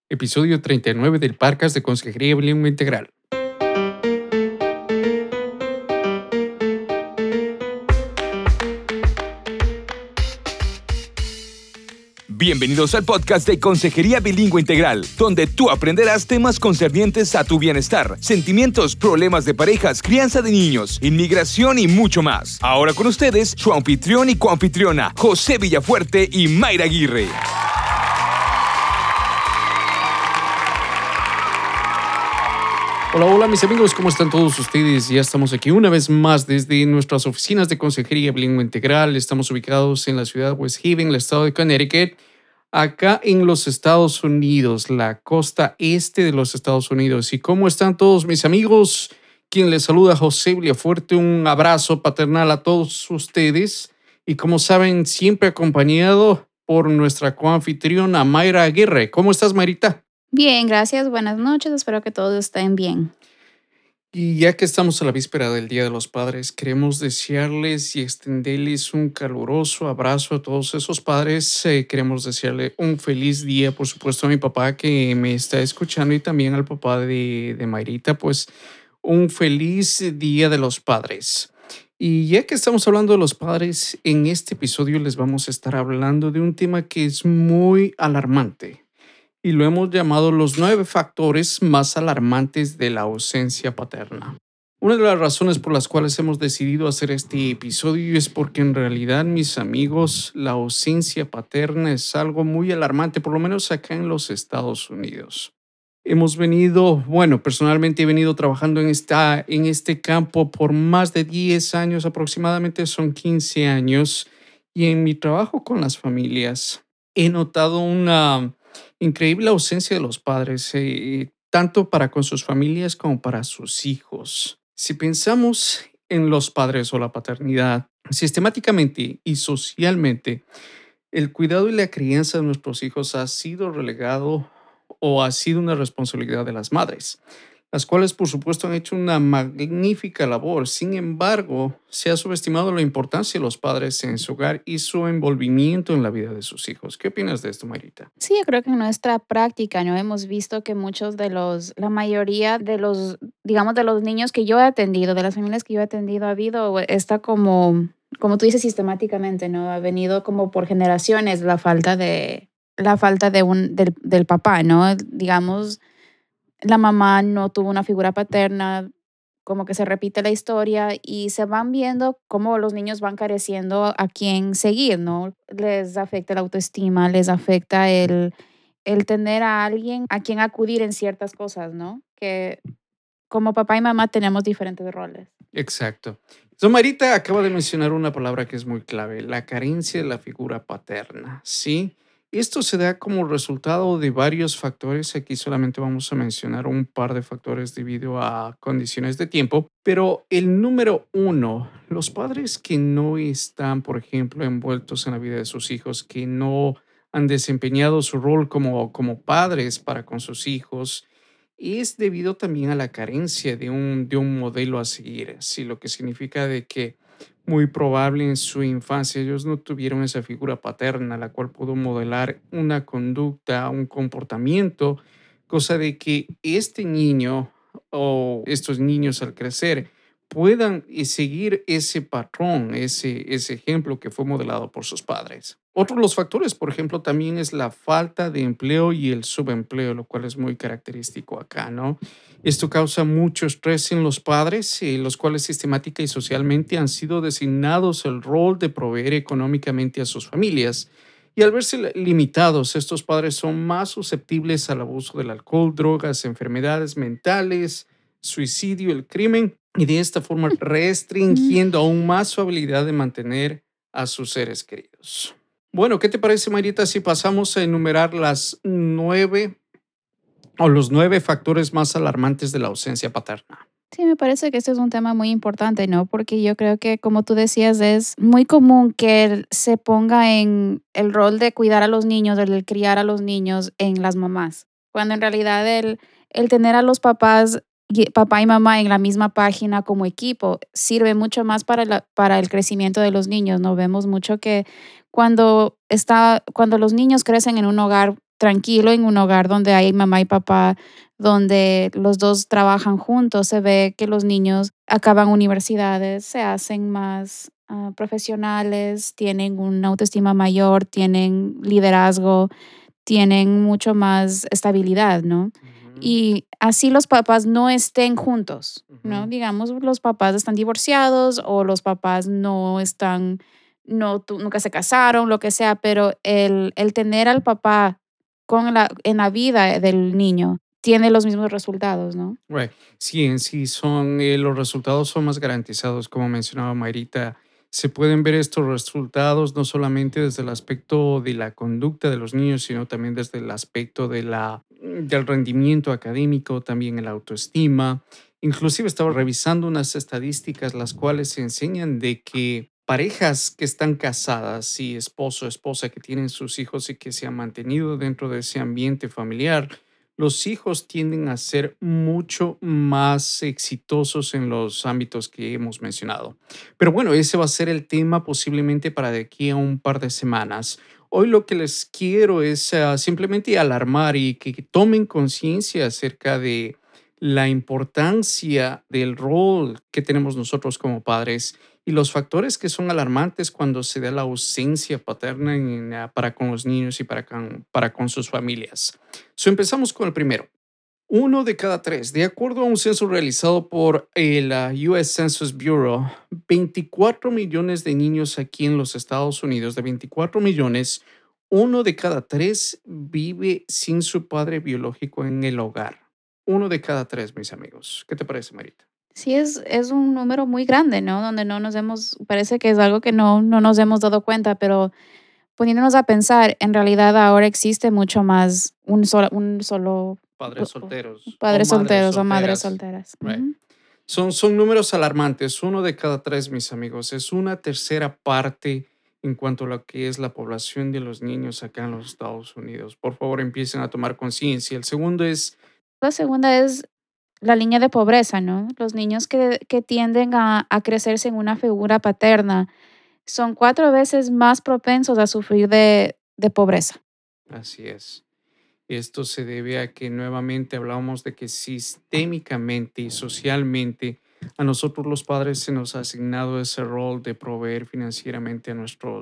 episodio 39 del podcast de Consejería Bilingüe Integral. Bienvenidos al podcast de Consejería Bilingüe Integral, donde tú aprenderás temas concernientes a tu bienestar, sentimientos, problemas de parejas, crianza de niños, inmigración y mucho más. Ahora con ustedes, su anfitrión y coanfitriona, José Villafuerte y Mayra Aguirre. Hola mis amigos, ¿cómo están todos ustedes? Ya estamos aquí una vez más desde nuestras oficinas de Consejería Bilingüe Integral. Estamos ubicados en la ciudad de West Haven, el estado de Connecticut, acá en los Estados Unidos, la costa este de los Estados Unidos. ¿Y cómo están todos mis amigos? Quien les saluda, José Villafuerte. Un abrazo paternal a todos ustedes. Y como saben, siempre acompañado por nuestra coanfitriona Mayra Aguirre. ¿Cómo estás, Mayrita? Bien, gracias. Buenas noches. Espero que todos estén bien. Y ya que estamos a la víspera del Día de los Padres, queremos desearles y extenderles un caluroso abrazo a todos esos padres. Queremos desearle un feliz día, por supuesto, a mi papá que me está escuchando y también al papá de Mayrita, pues un feliz Día de los Padres. Y ya que estamos hablando de los padres, en este episodio les vamos a estar hablando de un tema que es muy alarmante. Y lo hemos llamado los 9 factores más alarmantes de la ausencia paterna. Una de las razones por las cuales hemos decidido hacer este episodio es porque en realidad, mis amigos, la ausencia paterna es algo muy alarmante, por lo menos acá en los Estados Unidos. Personalmente he venido trabajando en este campo por más de 10 años, aproximadamente son 15 años, y en mi trabajo con las familias he notado una increíble ausencia de los padres, tanto para con sus familias como para sus hijos. Si pensamos en los padres o la paternidad, sistemáticamente y socialmente, el cuidado y la crianza de nuestros hijos ha sido relegado o ha sido una responsabilidad de las madres, las cuales por supuesto han hecho una magnífica labor. Sin embargo, se ha subestimado la importancia de los padres en su hogar y su envolvimiento en la vida de sus hijos. ¿Qué opinas de esto, Mayrita? Sí, yo creo que en nuestra práctica, ¿no? Hemos visto que la mayoría de los, digamos, de los niños que yo he atendido, de las familias que yo he atendido, ha habido esta como tú dices, sistemáticamente, ¿no? Ha venido como por generaciones del papá, ¿no? Digamos, la mamá no tuvo una figura paterna, como que se repite la historia y se van viendo cómo los niños van careciendo a quién seguir, ¿no? Les afecta la autoestima, les afecta el tener a alguien a quien acudir en ciertas cosas, ¿no? Que como papá y mamá tenemos diferentes roles. Exacto. Mayrita acaba de mencionar una palabra que es muy clave, la carencia de la figura paterna, ¿sí? Esto se da como resultado de varios factores. Aquí solamente vamos a mencionar un par de factores debido a condiciones de tiempo, pero el número 1, los padres que no están, por ejemplo, envueltos en la vida de sus hijos, que no han desempeñado su rol como padres para con sus hijos, es debido también a la carencia de un modelo a seguir, sí, lo que significa de que muy probable en su infancia ellos no tuvieron esa figura paterna, la cual pudo modelar una conducta, un comportamiento, cosa de que este niño o estos niños al crecer puedan seguir ese patrón, ese ejemplo que fue modelado por sus padres. Otro de los factores, por ejemplo, también es la falta de empleo y el subempleo, lo cual es muy característico acá, ¿no? Esto causa mucho estrés en los padres, los cuales sistemática y socialmente han sido designados el rol de proveer económicamente a sus familias. Y al verse limitados, estos padres son más susceptibles al abuso del alcohol, drogas, enfermedades mentales, suicidio, el crimen, y de esta forma restringiendo aún más su habilidad de mantener a sus seres queridos. Bueno, ¿qué te parece, Mayrita, si pasamos a enumerar los 9 factores más alarmantes de la ausencia paterna? Sí, me parece que este es un tema muy importante, ¿no? Porque yo creo que, como tú decías, es muy común que él se ponga en el rol de cuidar a los niños, el criar a los niños en las mamás, cuando en realidad el tener a los papás, papá y mamá en la misma página como equipo, sirve mucho más para el crecimiento de los niños, ¿no? Vemos mucho que cuando los niños crecen en un hogar tranquilo en un hogar donde hay mamá y papá, donde los dos trabajan juntos, se ve que los niños acaban universidades, se hacen más profesionales, tienen una autoestima mayor, tienen liderazgo, tienen mucho más estabilidad, ¿no? Ujú, Y así los papás no estén juntos, ¿no? ujú. Digamos, los papás están divorciados o los papás no están, no, nunca se casaron, lo que sea, pero el tener al papá en la vida del niño tiene los mismos resultados, ¿no? Right. Sí, en sí son, los resultados son más garantizados, como mencionaba Mayrita. Se pueden ver estos resultados no solamente desde el aspecto de la conducta de los niños, sino también desde el aspecto del rendimiento académico, también el autoestima. Inclusive estaba revisando unas estadísticas las cuales enseñan de que parejas que están casadas y esposo, esposa, que tienen sus hijos y que se han mantenido dentro de ese ambiente familiar, los hijos tienden a ser mucho más exitosos en los ámbitos que hemos mencionado. Pero bueno, ese va a ser el tema posiblemente para de aquí a un par de semanas. Hoy lo que les quiero es simplemente alarmar y que tomen conciencia acerca de la importancia del rol que tenemos nosotros como padres y los factores que son alarmantes cuando se da la ausencia paterna para con los niños y para con sus familias. Empezamos con el primero. Uno de cada tres, de acuerdo a un censo realizado por el US Census Bureau, 24 millones de niños aquí en los Estados Unidos, de 24 millones, uno de cada tres vive sin su padre biológico en el hogar. Uno de cada tres, mis amigos. ¿Qué te parece, Marita? Sí, es un número muy grande, ¿no? Donde no nos hemos, parece que es algo que no nos hemos dado cuenta, pero poniéndonos a pensar, en realidad ahora existe mucho más un solo Padres solteros o padres madres solteros o madres solteras. solteras. Right. Ujú. Son números alarmantes. Uno de cada tres, mis amigos. Es una tercera parte en cuanto a lo que es la población de los niños acá en los Estados Unidos. Por favor, empiecen a tomar conciencia. El segundo es, La segunda es la línea de pobreza, ¿no? Los niños que tienden a crecerse en una figura paterna son 4 veces más propensos a sufrir de pobreza. así es. Esto se debe a que nuevamente hablamos de que sistémicamente y socialmente a nosotros los padres se nos ha asignado ese rol de proveer financieramente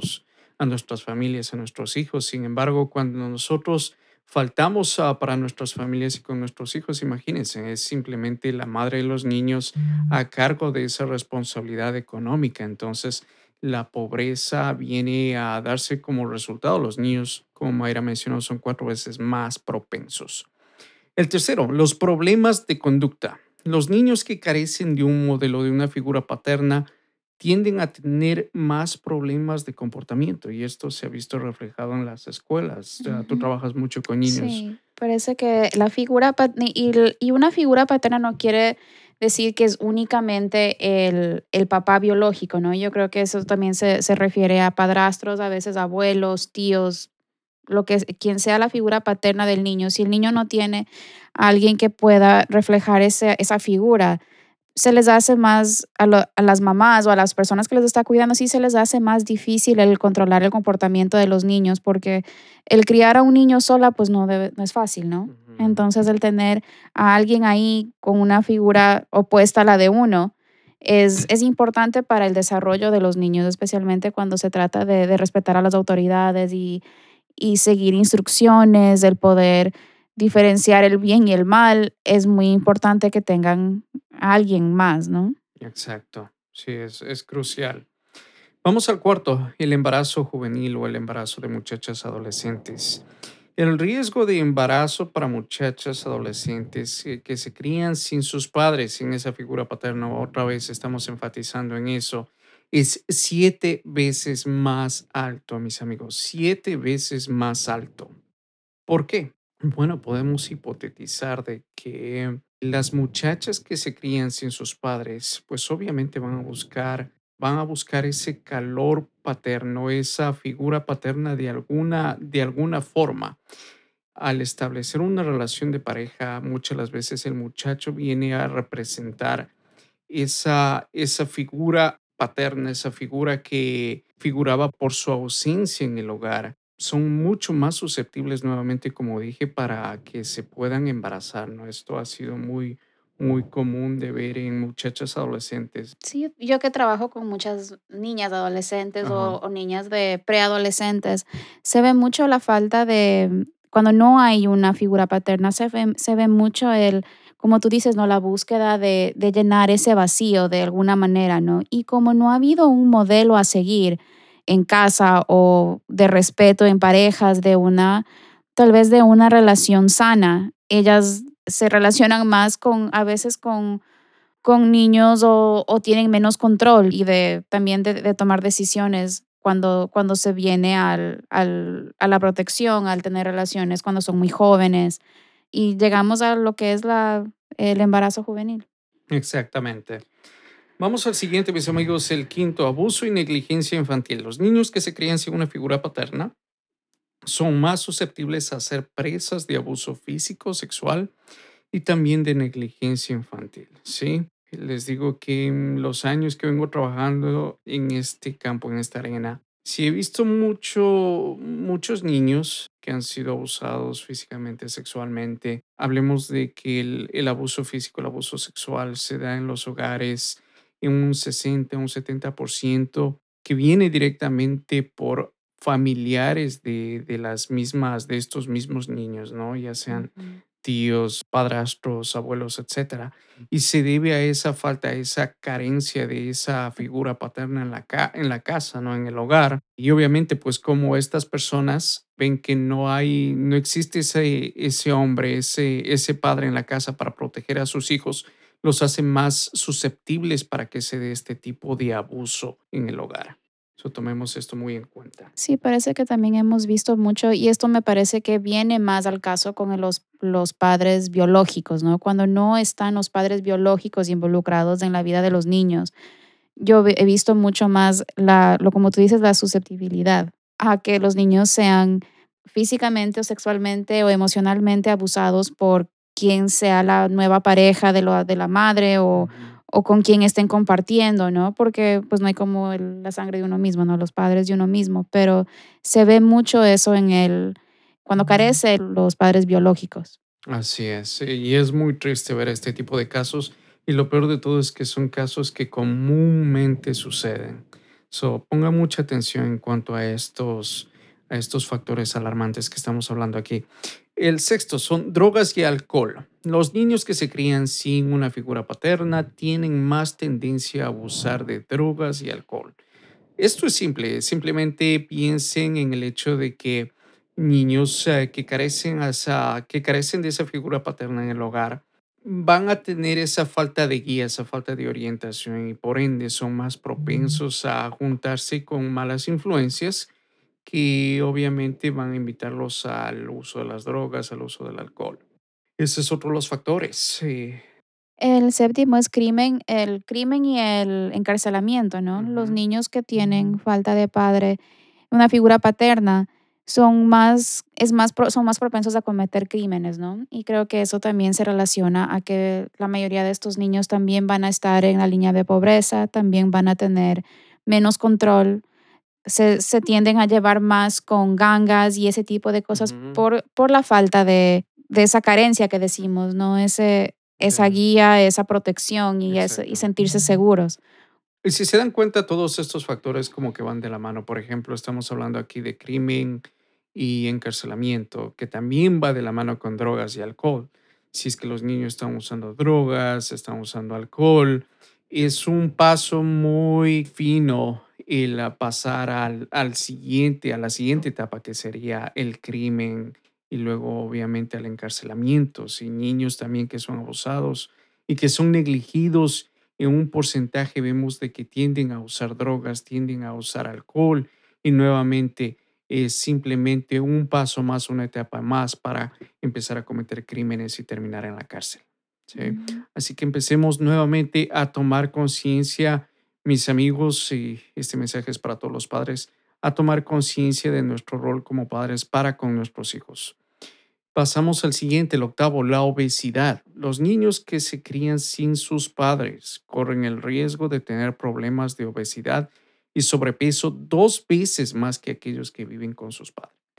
a nuestras familias, a nuestros hijos. Sin embargo, cuando nosotros faltamos para nuestras familias y con nuestros hijos, imagínense, es simplemente la madre de los niños a cargo de esa responsabilidad económica. Entonces, la pobreza viene a darse como resultado. Los niños, como Mayra mencionó, son 4 veces más propensos. El tercero, los problemas de conducta. Los niños que carecen de un modelo, de una figura paterna, tienden a tener más problemas de comportamiento y esto se ha visto reflejado en las escuelas. O sea, tú Ujú. trabajas mucho con niños. Sí, parece que la figura y una figura paterna no quiere decir que es únicamente el papá biológico, ¿no? Yo creo que eso también se refiere a padrastros, a veces abuelos, tíos, lo que quien sea la figura paterna del niño. Si el niño no tiene a alguien que pueda reflejar esa figura, se les hace más a las mamás o a las personas que les está cuidando, sí se les hace más difícil el controlar el comportamiento de los niños, porque el criar a un niño sola, pues no es fácil, ¿no? Ujú. Entonces, el tener a alguien ahí con una figura opuesta a la de uno es importante para el desarrollo de los niños, especialmente cuando se trata de respetar a las autoridades y seguir instrucciones, el poder diferenciar el bien y el mal, es muy importante que tengan a alguien más, ¿no? Exacto, sí, es crucial. Vamos al cuarto, el embarazo juvenil o el embarazo de muchachas adolescentes. El riesgo de embarazo para muchachas adolescentes que se crían sin sus padres, sin esa figura paterna, otra vez estamos enfatizando en eso, es 7 veces más alto, mis amigos, 7 veces más alto. ¿Por qué? Bueno, podemos hipotetizar de que las muchachas que se crían sin sus padres, pues obviamente van a buscar ese calor paterno, esa figura paterna de alguna forma. Al establecer una relación de pareja, muchas las veces el muchacho viene a representar esa figura paterna, esa figura que figuraba por su ausencia en el hogar son mucho más susceptibles nuevamente, como dije, para que se puedan embarazar, ¿no? Esto ha sido muy, muy común de ver en muchachas adolescentes. Sí, yo que trabajo con muchas niñas adolescentes Ajá, o niñas de preadolescentes, se ve mucho la falta de, cuando no hay una figura paterna, se ve mucho el, como tú dices, ¿no? La búsqueda de llenar ese vacío de alguna manera, ¿no? Y como no ha habido un modelo a seguir en casa o de respeto en parejas, de una, tal vez de una relación sana, ellas se relacionan más con, a veces con niños o tienen menos control y de también de tomar decisiones cuando se viene a la protección, al tener relaciones cuando son muy jóvenes y llegamos a lo que es el embarazo juvenil. exactamente. Vamos al siguiente, mis amigos, el quinto, abuso y negligencia infantil. Los niños que se crían sin una figura paterna son más susceptibles a ser presas de abuso físico, sexual y también de negligencia infantil, ¿sí? Les digo que en los años que vengo trabajando en este campo, en esta arena, sí he visto muchos niños que han sido abusados físicamente, sexualmente. Hablemos de que el abuso físico, el abuso sexual se da en los hogares en un 60, un 70%, que viene directamente por familiares de las mismas, de estos mismos niños, ¿no? Ya sean Ujú. tíos, padrastros, abuelos, etcétera. Y se debe a esa falta, a esa carencia de esa figura paterna en en la casa, ¿no? En el hogar. Y obviamente, pues como estas personas ven que no existe ese hombre, ese padre en la casa para proteger a sus hijos, los hace más susceptibles para que se dé este tipo de abuso en el hogar. So, tomemos esto muy en cuenta. Sí, parece que también hemos visto mucho, y esto me parece que viene más al caso con los padres biológicos, ¿no? Cuando no están los padres biológicos involucrados en la vida de los niños. He visto mucho más como tú dices, la susceptibilidad a que los niños sean físicamente o sexualmente o emocionalmente abusados por quien sea la nueva pareja de la madre Ujú. o con quien estén compartiendo, ¿no? Porque pues no hay como la sangre de uno mismo, ¿no? Los padres de uno mismo, pero se ve mucho eso cuando carecen los padres biológicos. Así es, y es muy triste ver este tipo de casos, y lo peor de todo es que son casos que comúnmente suceden. So, ponga mucha atención en cuanto a estos factores alarmantes que estamos hablando aquí. El sexto son drogas y alcohol. Los niños que se crían sin una figura paterna tienen más tendencia a abusar de drogas y alcohol. Esto es simple, simplemente piensen en el hecho de que niños que carecen de esa figura paterna en el hogar van a tener esa falta de guía, esa falta de orientación y por ende son más propensos a juntarse con malas influencias que obviamente van a invitarlos al uso de las drogas, al uso del alcohol. Ese es otro de los factores. El séptimo es el crimen y el encarcelamiento, ¿no? Los Ujú. niños que tienen falta de padre, una figura paterna, son más propensos a cometer crímenes, ¿no? Y creo que eso también se relaciona a que la mayoría de estos niños también van a estar en la línea de pobreza, también van a tener menos control, se tienden a llevar más con gangas y ese tipo de cosas Ujú. por la falta de esa carencia que decimos, ¿no? Esa Sí, guía, esa protección y exacto. sentirse seguros. Y si se dan cuenta, todos estos factores como que van de la mano. Por ejemplo, estamos hablando aquí de crimen y encarcelamiento, que también va de la mano con drogas y alcohol. Si es que los niños están usando drogas, están usando alcohol, es un paso muy fino el pasar a la siguiente etapa, que sería el crimen y luego obviamente al encarcelamiento. Si niños también que son abusados y que son negligidos en un porcentaje vemos de que tienden a usar drogas, tienden a usar alcohol y nuevamente es simplemente un paso más, una etapa más para empezar a cometer crímenes y terminar en la cárcel. ¿Sí? Ujú. Así que empecemos nuevamente a tomar conciencia, mis amigos, y este mensaje es para todos los padres, a tomar conciencia de nuestro rol como padres para con nuestros hijos. Pasamos al siguiente, el octavo, la obesidad. Los niños que se crían sin sus padres corren el riesgo de tener problemas de obesidad y sobrepeso 2 veces más que aquellos que viven con sus padres.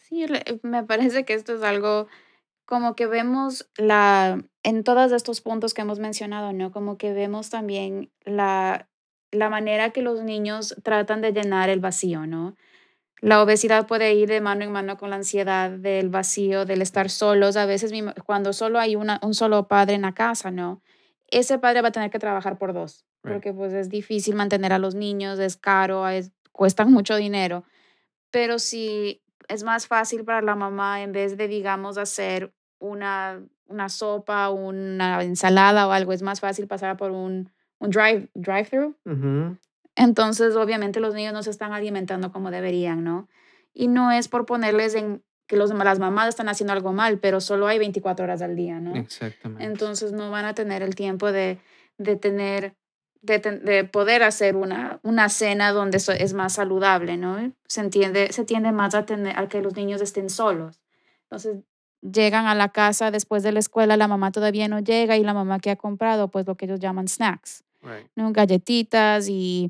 Sí, me parece que esto es algo como que vemos en todos estos puntos que hemos mencionado, ¿no? Como que vemos también la manera que los niños tratan de llenar el vacío, ¿no? La obesidad puede ir de mano en mano con la ansiedad del vacío, del estar solos. A veces, cuando solo hay un solo padre en la casa, ¿no? Ese padre va a tener que trabajar por dos, Right. porque pues es difícil mantener a los niños, es caro, cuesta mucho dinero. Pero si es más fácil para la mamá, en vez de, digamos, hacer una sopa, una ensalada o algo, es más fácil pasar por un drive-thru. Ujú. Entonces, obviamente, los niños no se están alimentando como deberían, ¿no? Y no es por ponerles en que las mamás están haciendo algo mal, pero solo hay 24 horas al día, ¿no? Exactamente. Entonces, no van a tener el tiempo de tener, de poder hacer una cena donde es más saludable, ¿no? Se tiende más a que los niños estén solos. Entonces, llegan a la casa después de la escuela, la mamá todavía no llega y la mamá que ha comprado, pues lo que ellos llaman snacks, Right. ¿no? Galletitas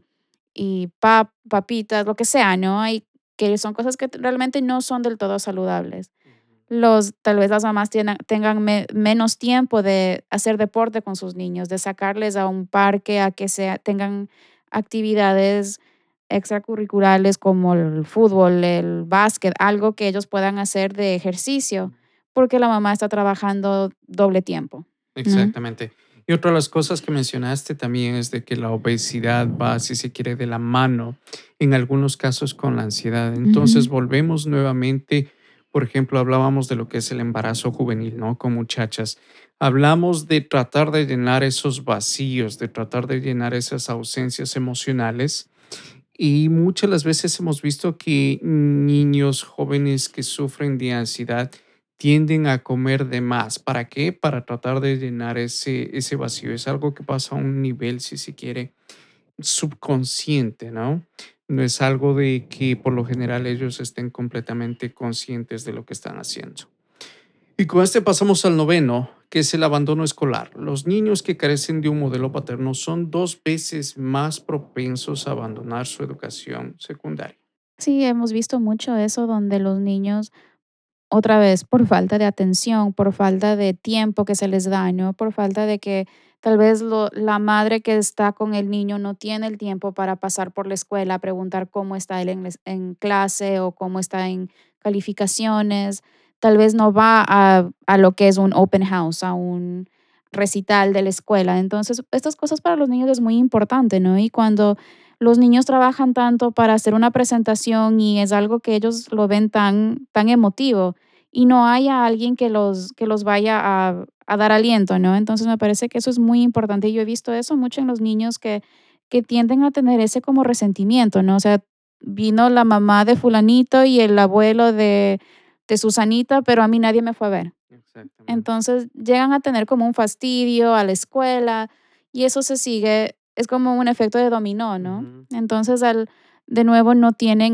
y papitas, lo que sea, ¿no? Hay que son cosas que realmente no son del todo saludables. Ujú. Tal vez las mamás tengan menos tiempo de hacer deporte con sus niños, de sacarles a un parque, a que tengan actividades extracurriculares como el fútbol, el básquet, algo que ellos puedan hacer de ejercicio, porque la mamá está trabajando doble tiempo, ¿no? Exactamente. Y otra de las cosas que mencionaste también es de que la obesidad va, si se quiere, de la mano, en algunos casos con la ansiedad. Entonces Ujú, volvemos nuevamente, por ejemplo, hablábamos de lo que es el embarazo juvenil, ¿no? Con muchachas. Hablamos de tratar de llenar esos vacíos, de tratar de llenar esas ausencias emocionales. Y muchas las veces hemos visto que niños jóvenes que sufren de ansiedad tienden a comer de más. ¿Para qué? Para tratar de llenar ese vacío. Es algo que pasa a un nivel, si se quiere, subconsciente, ¿no? No es algo de que por lo general ellos estén completamente conscientes de lo que están haciendo. Y con este pasamos al noveno, que es el abandono escolar. Los niños que carecen de un modelo paterno son 2 veces más propensos a abandonar su educación secundaria. sí, hemos visto mucho eso donde los niños, otra vez, por falta de atención, por falta de tiempo que se les da, ¿no? Por falta de que tal vez la madre que está con el niño no tiene el tiempo para pasar por la escuela, preguntar cómo está él en clase o cómo está en calificaciones. Tal vez no va a lo que es un open house, a un recital de la escuela. Entonces, estas cosas para los niños es muy importante, ¿no? Y cuando los niños trabajan tanto para hacer una presentación y es algo que ellos lo ven tan emotivo y no haya alguien que los vaya a dar aliento, ¿no? Entonces me parece que eso es muy importante y yo he visto eso mucho en los niños que tienden a tener ese como resentimiento, ¿no? O sea, vino la mamá de fulanito y el abuelo de Susanita, pero a mí nadie me fue a ver. Exactamente. Entonces llegan a tener como un fastidio a la escuela y eso se sigue, es como un efecto de dominó, ¿no? Ujú. Entonces de nuevo no tienen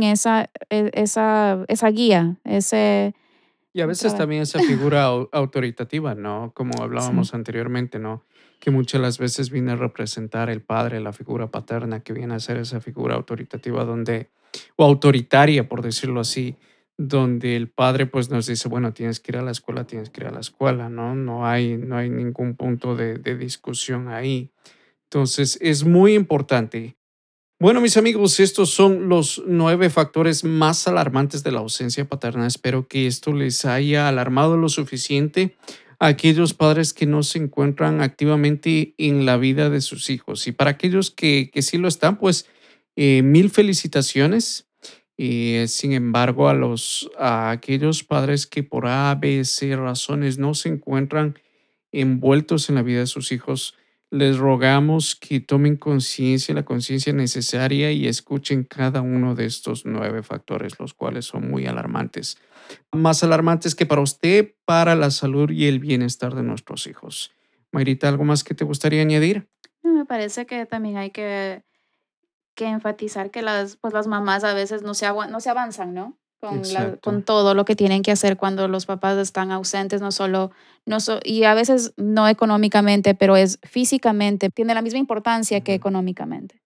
esa guía, ese Y a veces trabajo. también esa figura autoritativa, ¿no? Como Sí. hablábamos anteriormente, ¿no? Que muchas las veces viene a representar el padre, la figura paterna, que viene a ser esa figura autoritativa o autoritaria, por decirlo así, donde el padre pues nos dice, bueno, tienes que ir a la escuela, tienes que ir a la escuela, ¿no? No hay ningún punto de discusión ahí. Entonces, es muy importante. Bueno, mis amigos, estos son los 9 factores más alarmantes de la ausencia paterna. Espero que esto les haya alarmado lo suficiente a aquellos padres que no se encuentran activamente en la vida de sus hijos. Y para aquellos que sí lo están, pues mil felicitaciones. Sin embargo, a aquellos padres que por A, B, C razones no se encuentran envueltos en la vida de sus hijos, les rogamos que tomen conciencia, la conciencia necesaria y escuchen cada uno de estos 9 factores, los cuales son muy alarmantes. Más alarmantes que para usted, para la salud y el bienestar de nuestros hijos. Mayrita, ¿algo más que te gustaría añadir? No, me parece que también hay que enfatizar que las mamás a veces no se avanzan, ¿no? Con Exacto. todo lo que tienen que hacer cuando los papás están ausentes, no solo, y a veces no económicamente, pero es físicamente, tiene la misma importancia que Ujú. económicamente.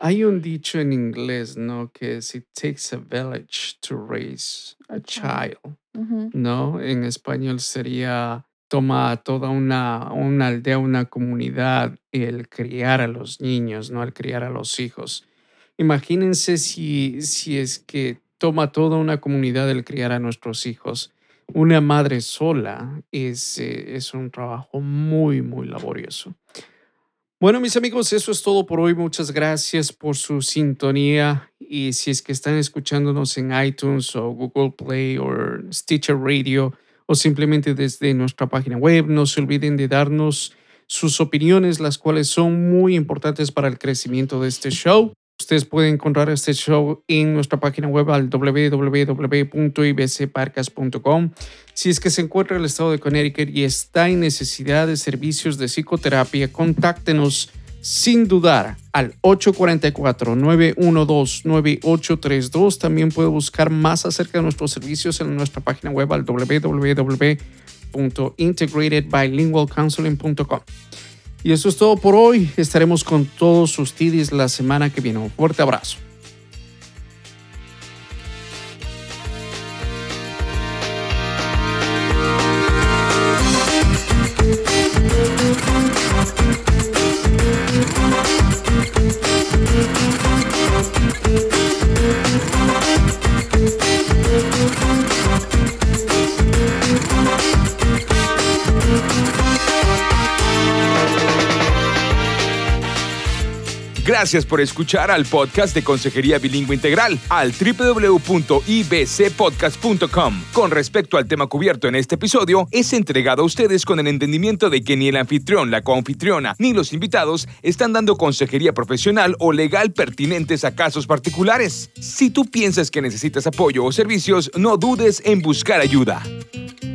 Hay un dicho en inglés, ¿no? Que es "It takes a village to raise a child", Ujú. ¿no? En español sería toma toda una aldea, una comunidad el criar a los niños, ¿no? El criar a los hijos. Imagínense si es que toma toda una comunidad el criar a nuestros hijos. Una madre sola es un trabajo muy, muy laborioso. Bueno, mis amigos, eso es todo por hoy. Muchas gracias por su sintonía. Y si es que están escuchándonos en iTunes o Google Play o Stitcher Radio o simplemente desde nuestra página web, no se olviden de darnos sus opiniones, las cuales son muy importantes para el crecimiento de este show. Ustedes pueden encontrar este show en nuestra página web al www.ibcparcas.com. Si es que se encuentra en el estado de Connecticut y está en necesidad de servicios de psicoterapia, contáctenos sin dudar al 844-912-9832. También puede buscar más acerca de nuestros servicios en nuestra página web al www.integratedbilingualcounseling.com. Y eso es todo por hoy. Estaremos con todos ustedes la semana que viene. Un fuerte abrazo. Gracias por escuchar al podcast de Consejería Bilingüe Integral al www.ibcpodcast.com. Con respecto al tema cubierto en este episodio, es entregado a ustedes con el entendimiento de que ni el anfitrión, la coanfitriona, ni los invitados están dando consejería profesional o legal pertinentes a casos particulares. Si tú piensas que necesitas apoyo o servicios, no dudes en buscar ayuda.